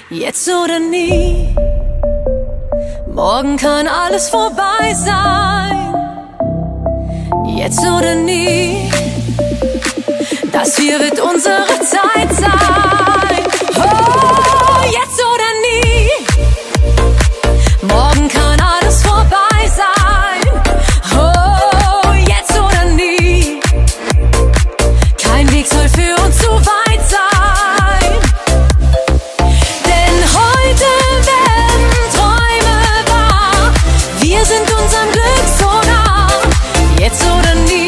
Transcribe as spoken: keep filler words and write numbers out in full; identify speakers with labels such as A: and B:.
A: Jetzt oder nie. Morgen kann alles vorbei sein. Jetzt oder nie. Das hier wird unsere Zeit sein. Oh, jetzt oder nie. Morgen kann alles vorbei sein. Oh, jetzt oder nie. Kein Weg soll für uns zu weit sein. Denn heute werden Träume wahr. Wir sind unserem Glück so nah. Jetzt oder nie.